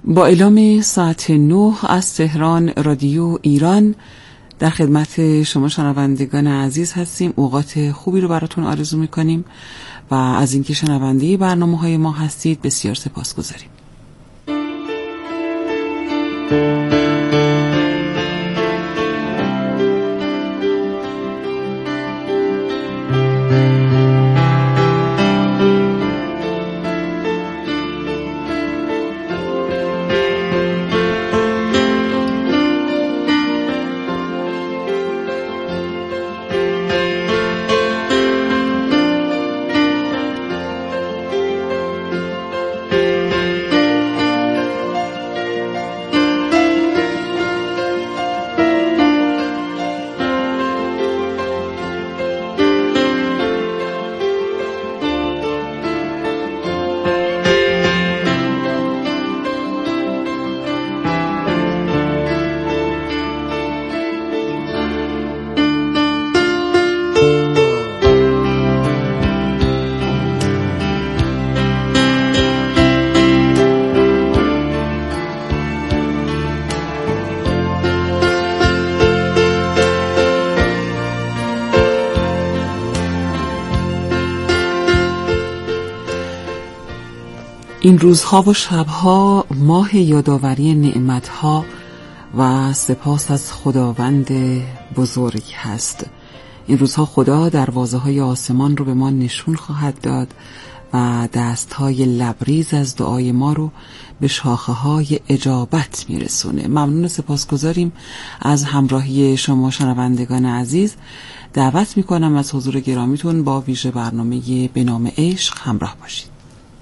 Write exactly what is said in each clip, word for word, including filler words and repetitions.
با اعلام ساعت نه از تهران رادیو ایران در خدمت شما شنوندگان عزیز هستیم. اوقات خوبی رو براتون آرزو میکنیم و از اینکه شنونده برنامه های ما هستید بسیار سپاسگزاریم. این روزها و شبها ماه یادآوری نعمتها و سپاس از خداوند بزرگ هست. این روزها خدا دروازه های آسمان رو به ما نشون خواهد داد و دست های لبریز از دعای ما رو به شاخه های اجابت میرسونه. ممنون و سپاسگزاریم از همراهی شما شنوندگان عزیز. دعوت میکنم از حضور گرامیتون با ویژه برنامه به نام عشق همراه باشید.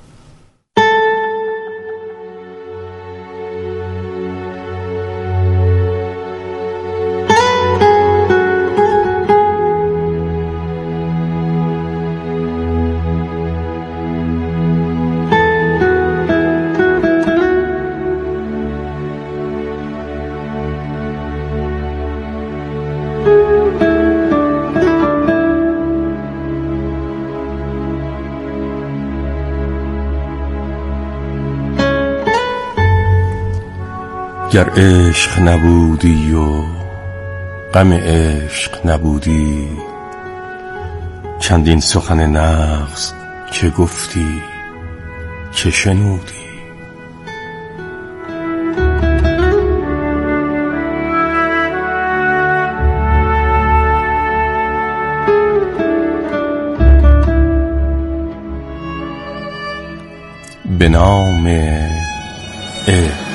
گر عشق نبودی و غم عشق نبودی، چندین سخن نغز که گفتی که شنودی. به نام عشق.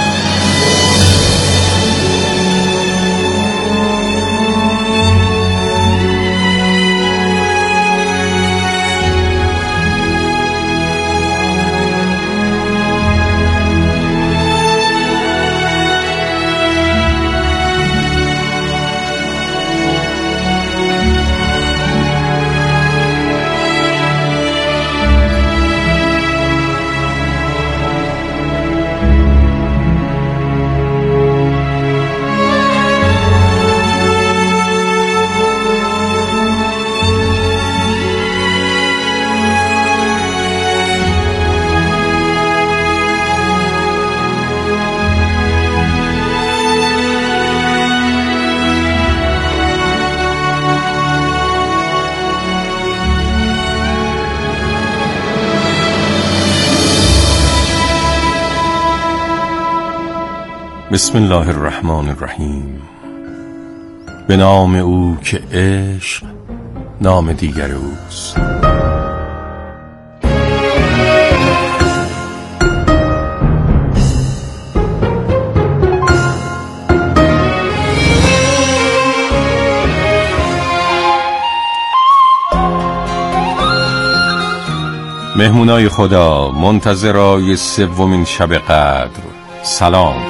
بسم الله الرحمن الرحیم. به نام او که عشق نام دیگر اوست. مهمونای خدا، منتظرای سومین شب قدر، سلام.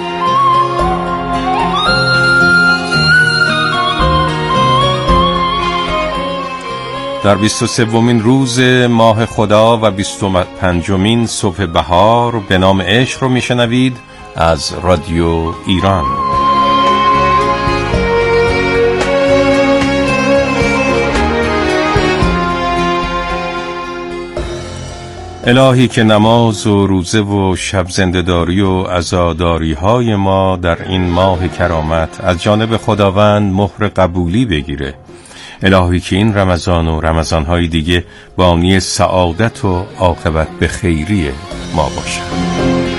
در بیست و سومین روز ماه خدا و بیست و پنجمین صبح بهار به نام عشق رو میشنوید از رادیو ایران. الهی که نماز و روزه و شب زنده‌داری و عزاداری های ما در این ماه کرامت از جانب خداوند مهر قبولی بگیره. الهی که این رمضان و رمضان‌های دیگه بانی سعادت و عاقبت به خیری ما باشد.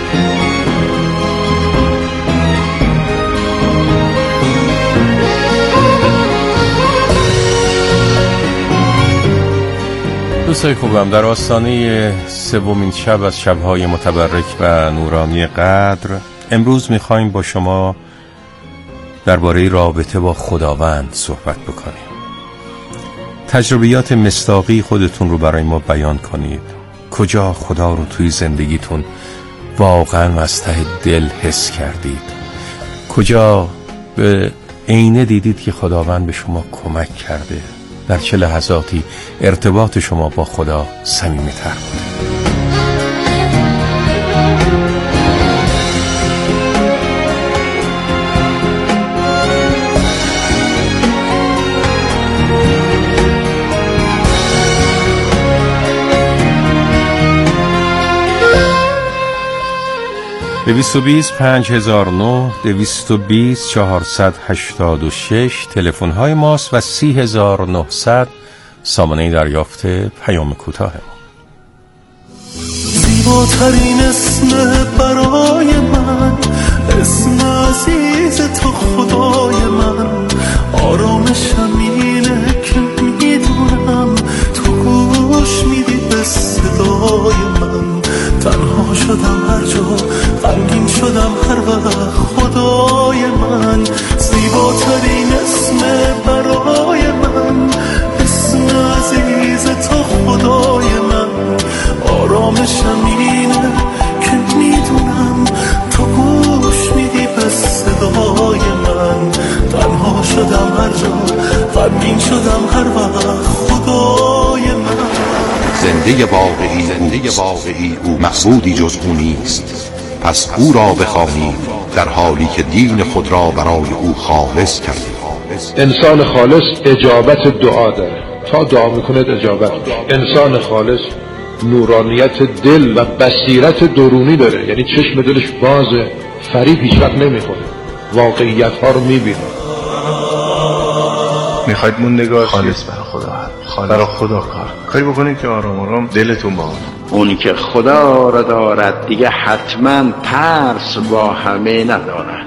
دوستای خوبم، در آستانه سومین شب از شب‌های متبرک و نورانی قدر امروز می‌خوایم با شما درباره رابطه با خداوند صحبت بکنیم. تجربیات مصداقی خودتون رو برای ما بیان کنید. کجا خدا رو توی زندگیتون واقعا از ته دل حس کردید؟ کجا به عینه دیدید که خداوند به شما کمک کرده؟ در چه لحظاتی ارتباط شما با خدا صمیمی‌تر بوده؟ دویست و بیست پنج هزار و نه، دویست و بیست چهارصد و هشتاد و شش تلفن های ماست و سی هزار و نهصد سامانه دریافت پیام کوتاه ما. زیباترین اسم برای من، اسم عزیز تو خدای من، آرامشم اینه که میدونم تو گوش میدی به صدای من. تنها شدم هر جا، غمگین شدم هر وقت خدای من. زیباترین اسم برای من، اسم عزیز تو خدای من، آرامشم اینه که میدونم تو گوش میدی به صدای من. تنها شدم هر جا، غمگین شدم هر وقت خدای من. زنده واقعی زنده واقعی او معبودی جز او نیست، پس او را بخوانید در حالی که دین خود را برای او خالص کردید. انسان خالص اجابت دعا داره، تا دعا میکنه اجابت میشه. انسان خالص نورانیت دل و بصیرت درونی داره، یعنی چشم دلش بازه، فریب هیچ وقت نمیخوره، واقعیت ها رو میبینه. میخواید موندگار خالص برای خدا خالص برای خدا کار کاری بکنید که آرام آرام دلتون باشه. اونی که خدا را دارد دیگه حتما ترس با همه ندارد.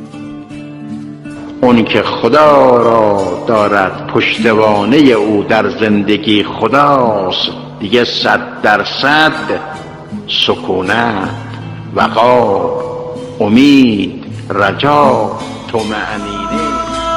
اونی که خدا را دارد پشتوانه او در زندگی خداست، دیگه صد درصد سکونت، وقار، امید، رجا، طمأنینه.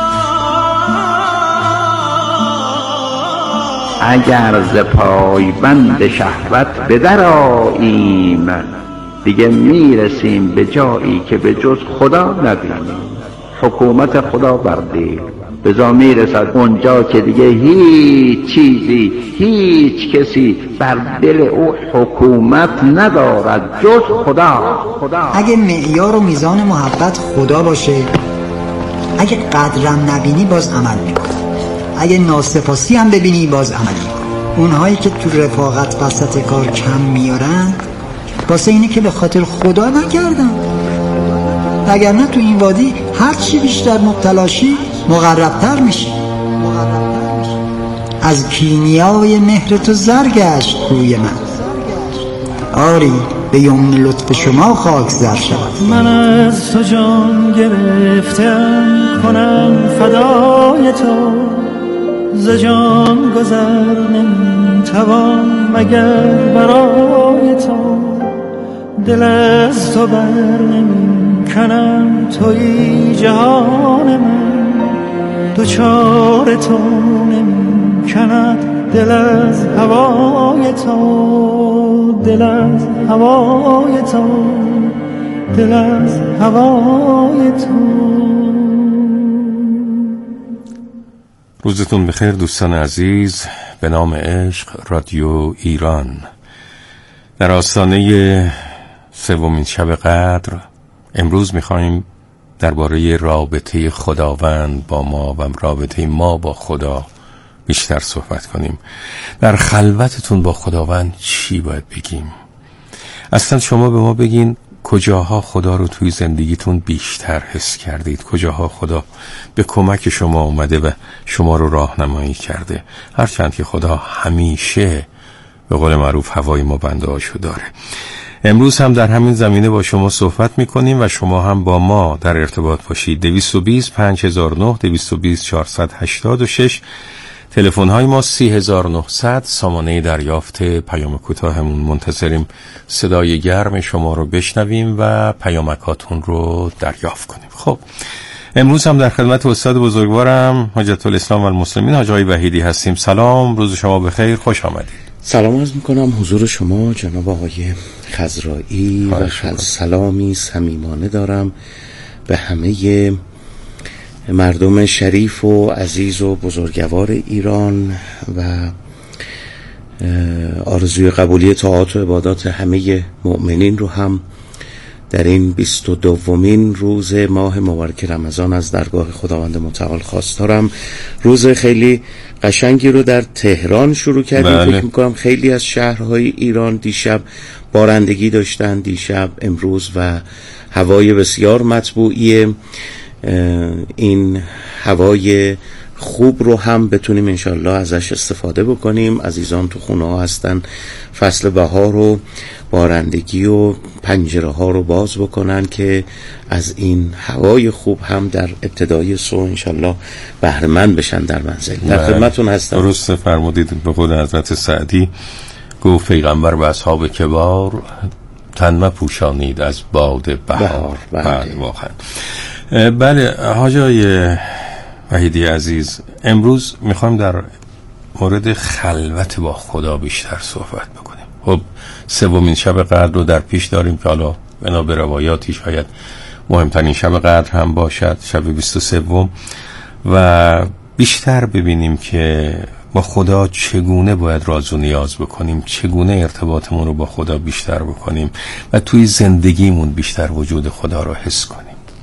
اگر ز پایبند شهوت به در آییم، دیگه میرسیم به جایی که به جز خدا نبینیم. حکومت خدا بر دل بزا میرسد اونجا که دیگه هیچ چیزی، هیچ کسی بر دل او حکومت ندارد جز خدا. اگه معیار و میزان محبت خدا باشه، اگه قدرم نبینی باز عمل میکنه، اگه ناسپاسی هم ببینی باز عمل میکنه. اونهایی که تو رفاقت وسط کار کم میارن واسه اینه که به خاطر خدا نکردن، وگرنه تو این وادی هر چی بیشتر مبتلاشی مقربتر میشی. از کیمیای مهر تو زرگشت روی من، آری به یمن لطف شما خاک زر شود. من از تو جان گرفتم کنم فدای تو، ز جان گذر نمیتوان مگر برای تو. دل از تو بر نمیکنم، تویی جهان من، دوچار تو نمیکند دل از هوای تو. دل از هوای تو، دل از هوای تو. روزتون بخیر دوستان عزیز. به نام عشق رادیو ایران در آستانه سومین شب قدر امروز میخوایم درباره رابطه خداوند با ما و رابطه ما با خدا بیشتر صحبت کنیم. در خلوتتون با خداوند چی باید بگیم؟ اصلا شما به ما بگین کجاها خدا رو توی زندگیتون بیشتر حس کردید، کجاها خدا به کمک شما اومده و شما رو راهنمایی کرده، هرچند که خدا همیشه به قول معروف هوای ما بنده هاشو داره. امروز هم در همین زمینه با شما صحبت میکنیم و شما هم با ما در ارتباط باشید. دویست و بیست پنج هزار و نه، دویست و بیست چهارصد و هشتاد و شش، تلفن های ما سی هزار و نهصد. سامانه دریافت پیام کوتاهمون. منتظریم صدای گرم شما رو بشنویم و پیامکاتون رو دریافت کنیم. خب امروز هم در خدمت استاد بزرگوارم حجت الاسلام و المسلمین حاج آقای وحیدی هستیم. سلام، روز شما بخیر، خوش آمدید. سلام عرض میکنم حضور شما جناب آقای خضرایی و سلامی صمیمانه دارم به همه مردم شریف و عزیز و بزرگوار ایران و آرزوی قبولی طاعات و عبادات همه مؤمنین رو هم در این بیست و دومین روز ماه مبارک رمضان از درگاه خداوند متعال خواستارم. روز خیلی قشنگی رو در تهران شروع کردیم. بله. فکر میکنم خیلی از شهرهای ایران دیشب بارندگی داشتن، دیشب امروز، و هوای بسیار مطبوعی این هوای خوب رو هم بتونیم انشالله ازش استفاده بکنیم. عزیزان تو خونه ها هستن، فصل بهار و بارندگی و پنجره ها رو باز بکنن که از این هوای خوب هم در ابتدای صبح انشالله بهره‌مند بشن در منزل. در خدمتون هستم. درست فرمودید. به قول حضرت سعدی گفت پیغمبر به اصحاب کبار تن مپوشانید از باد بهار. بله واقعا. بله حاجای وحیدی عزیز، امروز میخوایم در مورد خلوت با خدا بیشتر صحبت بکنیم. خب سومین شب قدر رو در پیش داریم که حالا بنا به روایاتی شاید مهمترین شب قدر هم باشد، شب بیست و سوم، و بیشتر ببینیم که با خدا چگونه باید راز و نیاز بکنیم، چگونه ارتباطمون رو با خدا بیشتر بکنیم و توی زندگیمون بیشتر وجود خدا رو حس کنیم.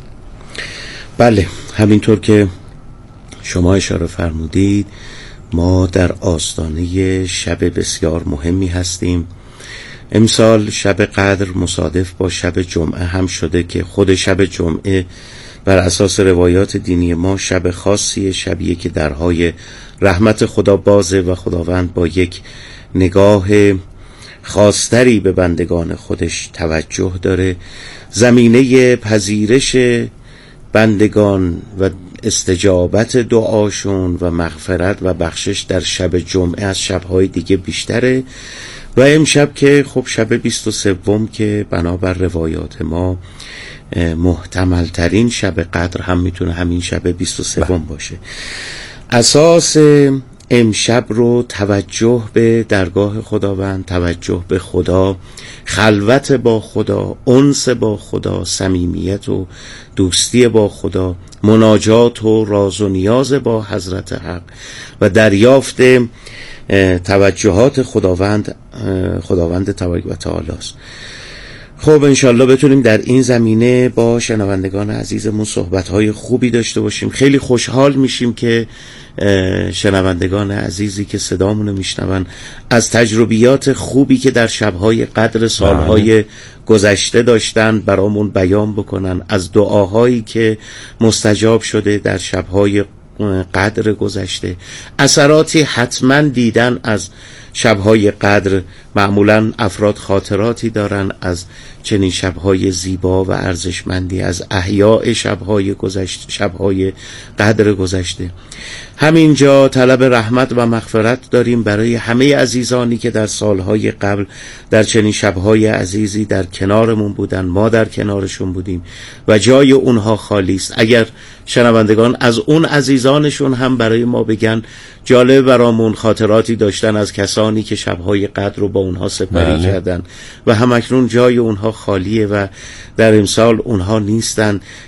بله، همینطور که شما اشاره فرمودید ما در آستانه شب بسیار مهمی هستیم. امسال شب قدر مصادف با شب جمعه هم شده که خود شب جمعه بر اساس روایات دینی ما شب خاصیه، شبیه که درهای رحمت خدا بازه و خداوند با یک نگاه خاصتری به بندگان خودش توجه داره. زمینه پذیرش بندگان و استجابت دعاشون و مغفرت و بخشش در شب جمعه از شبهای دیگه بیشتره و امشب که خب شب بیست و سوم که بنابر روایات ما محتمل ترین شب قدر هم میتونه همین شب بیست و سوم باشه. اساس امشب رو توجه به درگاه خداوند، توجه به خدا، خلوت با خدا، انس با خدا، صمیمیت و دوستی با خدا، مناجات و راز و نیاز با حضرت حق و دریافت توجهات خداوند خداوند تبارک و تعالی است. خب انشالله بتونیم در این زمینه با شنوندگان عزیزمون صحبت‌های خوبی داشته باشیم. خیلی خوشحال میشیم که شنوندگان عزیزی که صدامونو میشنون از تجربیات خوبی که در شب‌های قدر سال‌های گذشته داشتن برامون بیان بکنن، از دعاهایی که مستجاب شده در شب‌های قدر گذشته. اثراتی حتما دیدن از شب‌های قدر. معمولا افراد خاطراتی دارن از چنین شب‌های زیبا و ارزشمندی، از احیاء شب‌های گذشته، شب‌های قدر گذشته. همینجا طلب رحمت و مغفرت داریم برای همه عزیزانی که در سالهای قبل در چنین شب‌های عزیزی در کنارمون بودن، ما در کنارشون بودیم و جای اونها خالی است. اگر شنوندگان از اون عزیزانشون هم برای ما بگن، جالب برامون خاطراتی داشتن از کسانی که شب‌های قدر رو با اونها سپری بله. کردن و همکنون جای اونها خالیه و در امسال اونها نیستن.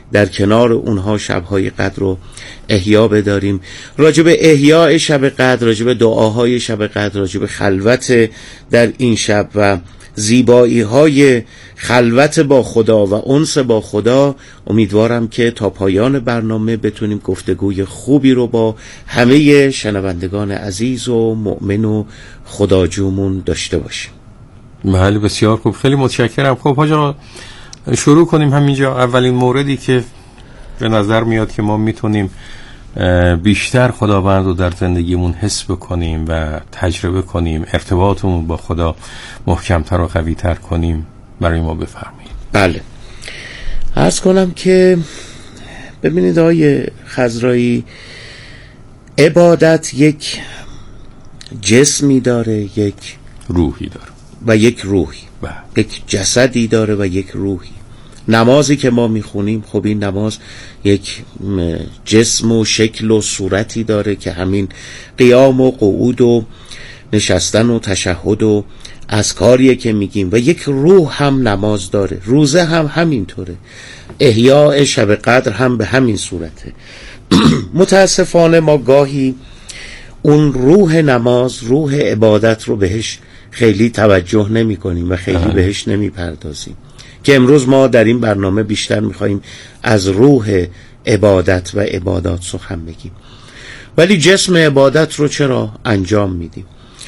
در کنار اونها شبهای قدر رو احیا بداریم. راجع به احیاء شب قدر، راجع به دعاهای شب قدر، راجع به خلوت در این شب و زیبایی های خلوت با خدا و انس با خدا، امیدوارم که تا پایان برنامه بتونیم گفتگوی خوبی رو با همه شنوندگان عزیز و مؤمن و خداجومون داشته باشیم. بله بسیار خوب، خیلی متشکرم. خب حاج آقا شروع کنیم همینجا. اولین موردی که به نظر میاد که ما میتونیم بیشتر خداوند رو در زندگیمون حس بکنیم و تجربه کنیم، ارتباطمون با خدا محکمتر و قویتر کنیم، برای ما بفرمایید. بله، عرض کنم که ببینید آقای خضرایی، عبادت یک جسمی داره، یک روحی داره و یک روحی، یک جسدی داره و یک روحی. نمازی که ما میخونیم، خب این نماز یک جسم و شکل و صورتی داره که همین قیام و قعود و نشستن و تشهد و اذکاریه که میگیم، و یک روح هم نماز داره. روزه هم همینطوره، احیاء شب قدر هم به همین صورته. متاسفانه ما گاهی اون روح نماز، روح عبادت رو بهش خیلی توجه نمی کنیم و خیلی بهش نمی پردازیم، که امروز ما در این برنامه بیشتر میخواییم از روح عبادت و عبادات سخن بگیم. ولی جسم عبادت رو چرا انجام میدیم؟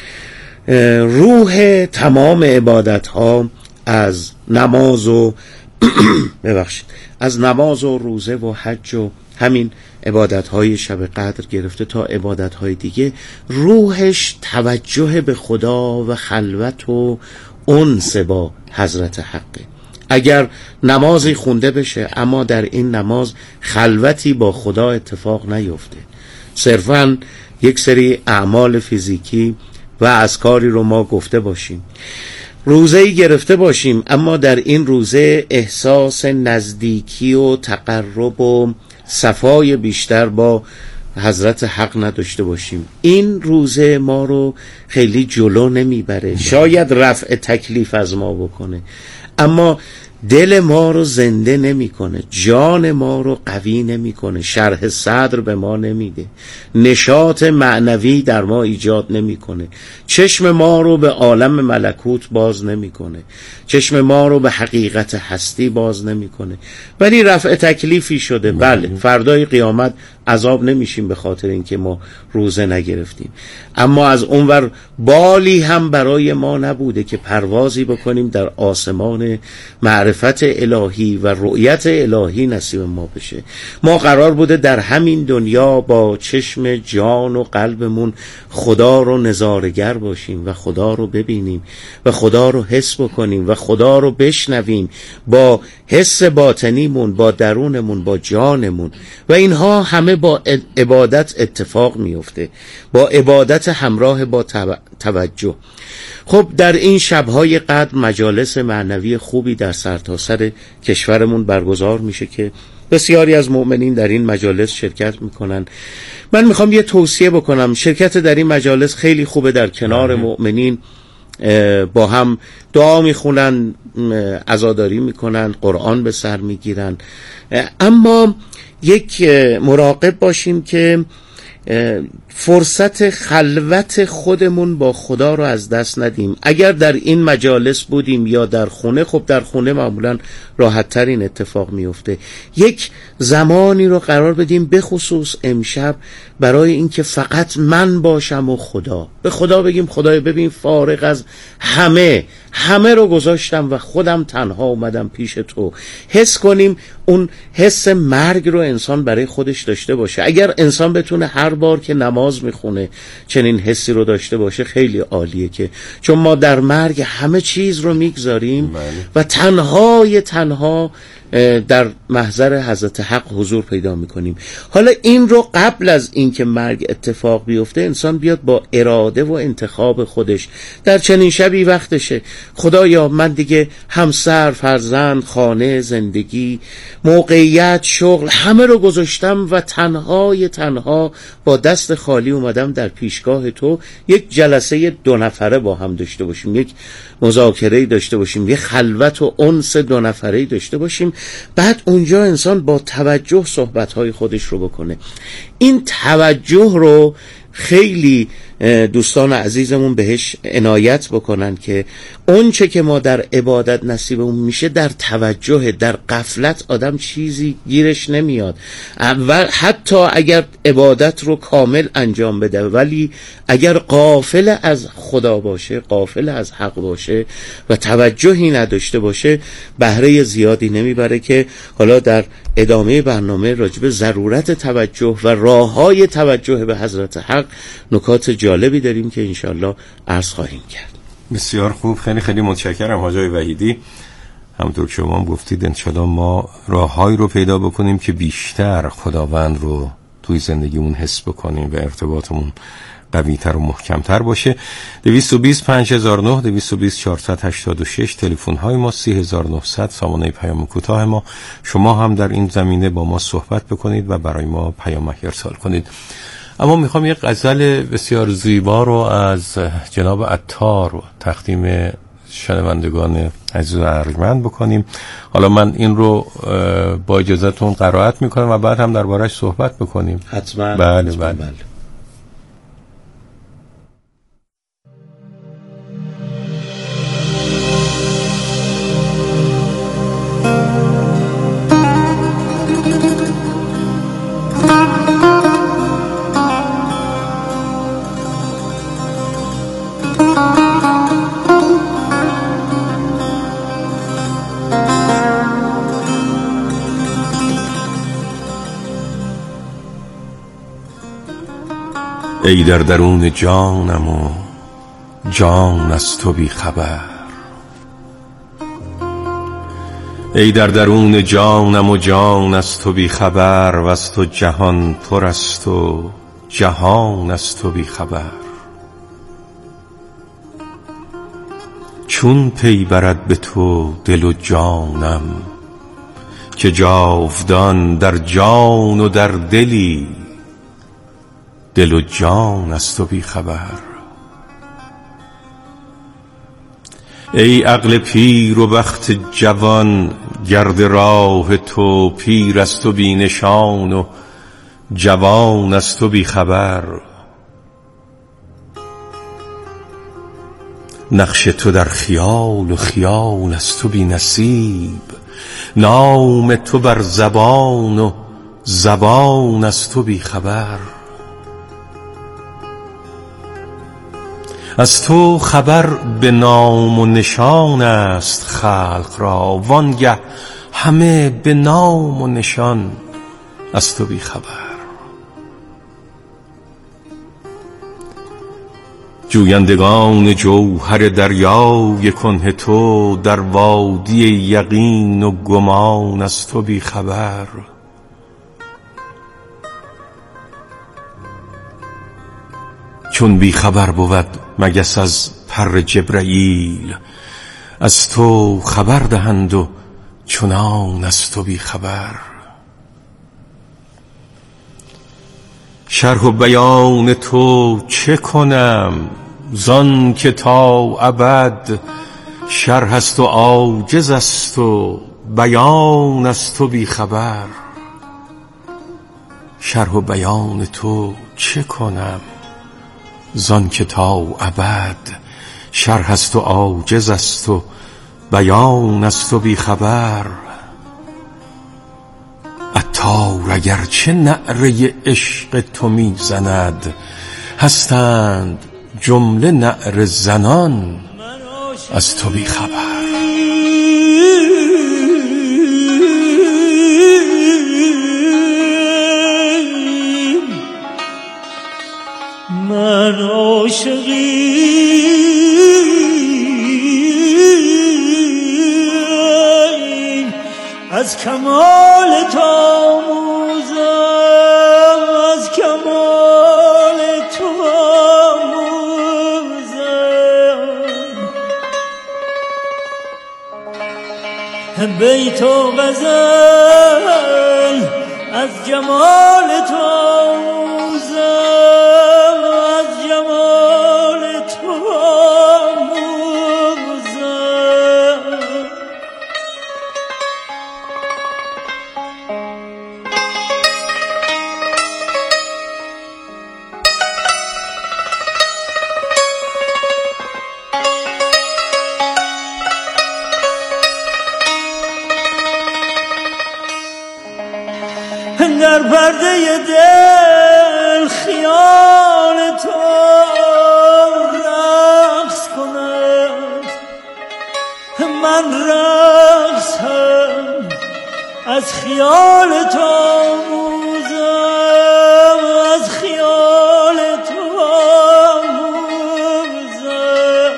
روح تمام عبادت ها از نماز و ببخشید از نماز و روزه و حج و همین عبادت های شب قدر گرفته تا عبادت های دیگه، روحش توجه به خدا و خلوت و انس با حضرت حقه. اگر نمازی خونده بشه اما در این نماز خلوتی با خدا اتفاق نیفته، صرفاً یک سری اعمال فیزیکی و اذکاری رو ما گفته باشیم، روزه‌ای گرفته باشیم اما در این روزه احساس نزدیکی و تقرب و صفای بیشتر با حضرت حق نداشته باشیم، این روزه ما رو خیلی جلو نمیبره. شاید رفع تکلیف از ما بکنه اما دل ما رو زنده نمیکنه، جان ما رو قوی نمیکنه، شرح صدر به ما نمیده، نشاط معنوی در ما ایجاد نمیکنه، چشم ما رو به عالم ملکوت باز نمیکنه، چشم ما رو به حقیقت هستی باز نمیکنه. ولی رفع تکلیفی شده. بله، فردای قیامت عذاب نمیشیم به خاطر اینکه ما روزه نگرفتیم، اما از اونور بالی هم برای ما نبوده که پروازی بکنیم در آسمان معرفت الهی و رؤیت الهی نصیب ما بشه. ما قرار بوده در همین دنیا با چشم جان و قلبمون خدا رو نظارگر باشیم و خدا رو ببینیم و خدا رو حس بکنیم و خدا رو بشنویم با حس باطنیمون، با درونمون، با جانمون، و اینها همه با عبادت اتفاق میفته، با عبادت همراه با توجه. خب در این شبهای قدر مجالس معنوی خوبی در سرتاسر کشورمون برگزار میشه که بسیاری از مؤمنین در این مجالس شرکت میکنن. من میخوام یه توصیه بکنم، شرکت در این مجالس خیلی خوبه، در کنار مؤمنین با هم دعا میخونن، عزاداری میکنن، قرآن به سر میگیرن، اما یک مراقب باشیم که فرصت خلوت خودمون با خدا رو از دست ندیم. اگر در این مجالس بودیم یا در خونه، خب در خونه معمولا راحت تر این اتفاق میفته، یک زمانی رو قرار بدیم به خصوص امشب برای اینکه فقط من باشم و خدا، به خدا بگیم خدای ببین فارغ از همه همه رو گذاشتم و خودم تنها اومدم پیش تو. حس کنیم اون حس مرگ رو انسان برای خودش داشته باشه. اگر انسان بتونه هر بار که نماز میخونه چنین حسی رو داشته باشه خیلی عالیه، که چون ما در مرگ همه چیز رو میگذاریم و تنهای تنها در محضر حضرت حق حضور پیدا میکنیم. حالا این رو قبل از اینکه مرگ اتفاق بیفته انسان بیاد با اراده و انتخاب خودش در چنین شبی وقتشه، خدایا من دیگه همسر، فرزند، خانه، زندگی، موقعیت، شغل همه رو گذاشتم و تنهای تنها با دست خالی اومدم در پیشگاه تو. یک جلسه دو نفره با هم داشته باشیم، یک مذاکره داشته باشیم، یک خلوت و انس دو نفره داشته باشیم بعد اونجا انسان با توجه صحبتهای خودش رو بکنه. این توجه رو خیلی دوستان عزیزمون بهش عنایت بکنن که اون چه که ما در عبادت نصیبمون میشه در توجه، در غفلت آدم چیزی گیرش نمیاد. اول حتی اگر عبادت رو کامل انجام بده، ولی اگر غافل از خدا باشه، غافل از حق باشه و توجهی نداشته باشه، بهره زیادی نمیبره که حالا در ادامه برنامه راجب ضرورت توجه و راههای توجه به حضرت حق نکات جالبی داریم که انشالله عرض خواهیم کرد. بسیار خوب، خیلی خیلی متشکرم حاج آقای وحیدی. همونطور که شما هم گفتید انشالله ما راههایی رو پیدا بکنیم که بیشتر خداوند رو توی زندگیمون حس بکنیم و ارتباطمون قوی‌تر و محکم‌تر باشه. دویست و بیست پنج هزار و نه، دویست و بیست چهارصد و هشتاد و شش تلفن های ما، سی هزار و نهصد سامانه پیام کوتاه ما. شما هم در این زمینه با ما صحبت بکنید و برای ما پیامک ارسال کنید. اما میخوام یک غزل بسیار زیبا رو از جناب عطار تقدیم شنوندگان عزیز و ارجمند بکنیم. حالا من این رو با اجازهتون قرائت میکنم و بعد هم درباره‌اش صحبت بکنیم. حتما. بله بله, بله. ای در درون جانم و جان از تو بی خبر، ای در درون جانم و جان از تو بی خبر، و از تو جهان پر است و جهان از تو بی خبر. چون پی برد به تو دل و جانم، که جاودان در جان و در دلی، دل و جان از تو بی خبر. ای عقل پیر و بخت جوان، گرد راه تو، پیر از تو بی نشان و جوان از تو بی خبر. نقش تو در خیال و خیال از تو بی نصیب، نام تو بر زبان و زبان از تو بی خبر. از تو خبر به نام و نشان است خلق را، وانگه همه به نام و نشان از تو بی خبر. جویندگان جوهر دریای کنه تو، در وادی یقین و گمان از تو بی خبر. چون بی خبر بود مگس از پر جبرائیل، از تو خبر دهند و چنان از تو بی خبر. شرح و بیان تو چه کنم، زان که تا ابد شرح است و عاجز است و بیان از تو بی خبر. شرح و بیان تو چه کنم، زان که تا ابد شرح است و عاجز است و بیان از تو بی خبر. عطار اگر چه نعره عشق تو می زند، هستند جمله نعره زنان از تو بی خبر. من عاشقی از کمال تو آموزم، از کمال تو آموزم. بیت و غزل از جمال تو آموزم، در پرده دل خیال تو رقص کند، من رقصم از خیال تو آموزم، از خیال تو آموزم.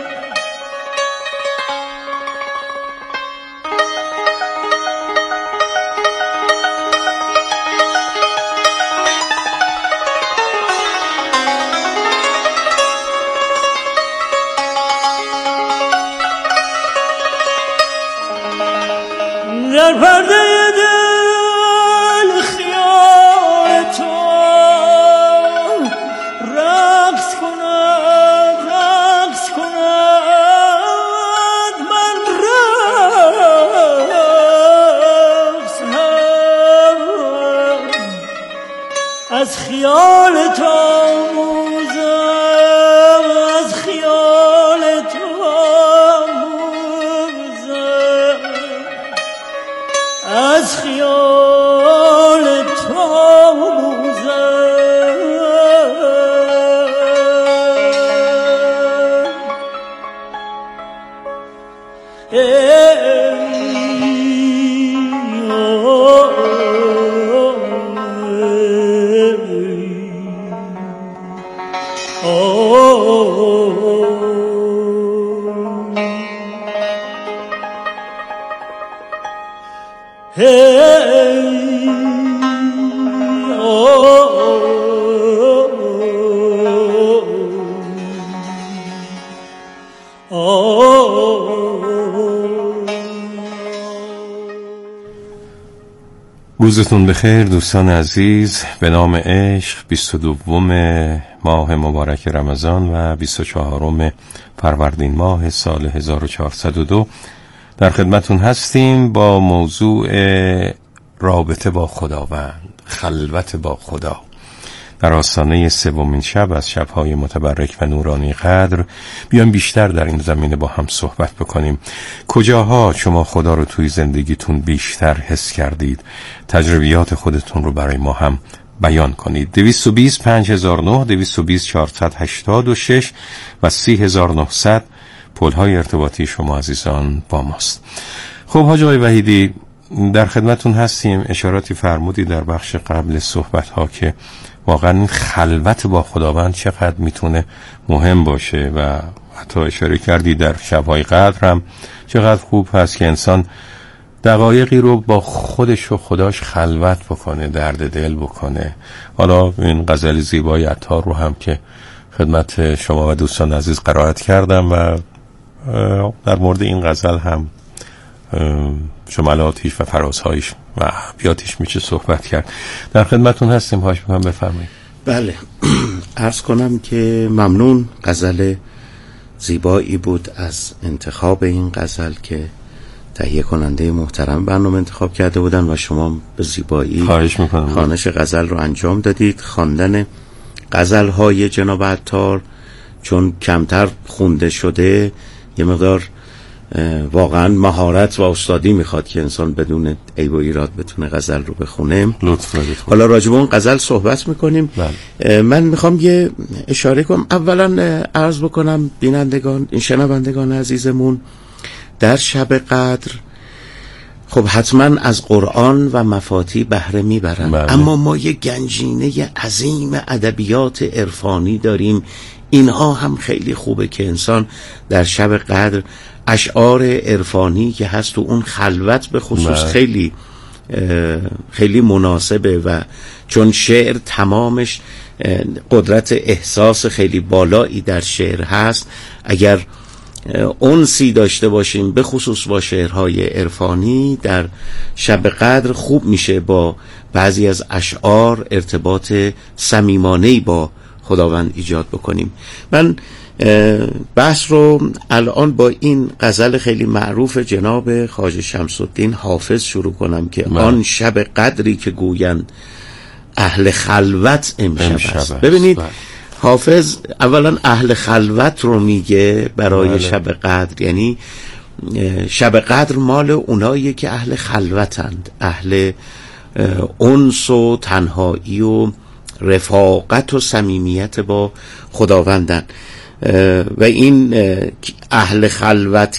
در پرده دل خیال تو رقص کند، رقص کند، من رقص هم از خیال تو آموزم، از خیال تو آموزم، از خیال تو آموزم. روزتون بخیر دوستان عزیز. به نام عشق بیست و دوم ماه مبارک رمضان و بیست و چهارم فروردین ماه سال هزار و چهارصد و دو در خدمتون هستیم با موضوع رابطه با خداوند، خلوت با خدا. در آستانه سومین شب از شب‌های متبرک و نورانی قدر بیایم بیشتر در این زمینه با هم صحبت بکنیم. کجاها شما خدا رو توی زندگیتون بیشتر حس کردید؟ تجربیات خودتون رو برای ما هم بیان کنید. دویست و بیست پنج هزار و نه، دویست و بیست چهارصد و هشتاد و شش و سی هزار و نهصد پل‌های ارتباطی شما عزیزان با ماست. خب حاج آقای وحیدی در خدمتون هستیم. اشاراتی فرمودی در بخش قبل صحبت‌ها که واقعا این خلوت با خداوند چقدر میتونه مهم باشه و حتی اشاره کردی در شب‌های قدر هم چقدر خوب هست که انسان دقایقی رو با خودش و خداش خلوت بکنه، درد دل بکنه. حالا این غزل زیبای عطار رو هم که خدمت شما و دوستان عزیز قرائت کردم و در مورد این غزل هم شمالاتیش و فرازهایش و بیاتیش میشه صحبت کرد. در خدمتون هستیم. هاش میکنم بفرمایید. بله عرض کنم که ممنون. غزل زیبایی بود. از انتخاب این غزل که تهیه کننده محترم برنامه انتخاب کرده بودن و شما به زیبایی خواهش میکنم خوانش غزل رو انجام دادید. خواندن غزل های جناب عطار چون کمتر خونده شده یه مقدار واقعا مهارت و استادی میخواد که انسان بدون عیب و ایراد بتونه غزل رو بخونه. لطفاً. حالا راجع به اون غزل صحبت میکنیم. بله. من میخوام یه اشاره کنم. اولا عرض بکنم بینندگان، این شنوندگان عزیزمون، در شب قدر خب حتما از قرآن و مفاتی بهره میبرن. بله. اما ما یه گنجینه عظیم ادبیات عرفانی داریم. اینها هم خیلی خوبه که انسان در شب قدر اشعار عرفانی که هست تو اون خلوت به خصوص خیلی خیلی مناسبه و چون شعر تمامش قدرت احساس خیلی بالایی در شعر هست، اگر انسی داشته باشیم به خصوص با شعرهای عرفانی در شب قدر خوب میشه با بعضی از اشعار ارتباط صمیمانه‌ای با خداوند ایجاد بکنیم. من بحث رو الان با این غزل خیلی معروف جناب خواجه شمس الدین حافظ شروع کنم که من. آن شب قدری که گویند اهل خلوت امشب است. ببینید بله. حافظ اولا اهل خلوت رو میگه برای بله. شب قدر، یعنی شب قدر مال اونایی که اهل خلوتند، اهل انس و تنهایی و رفاقت و صمیمیت با خداوندن و این اهل خلوت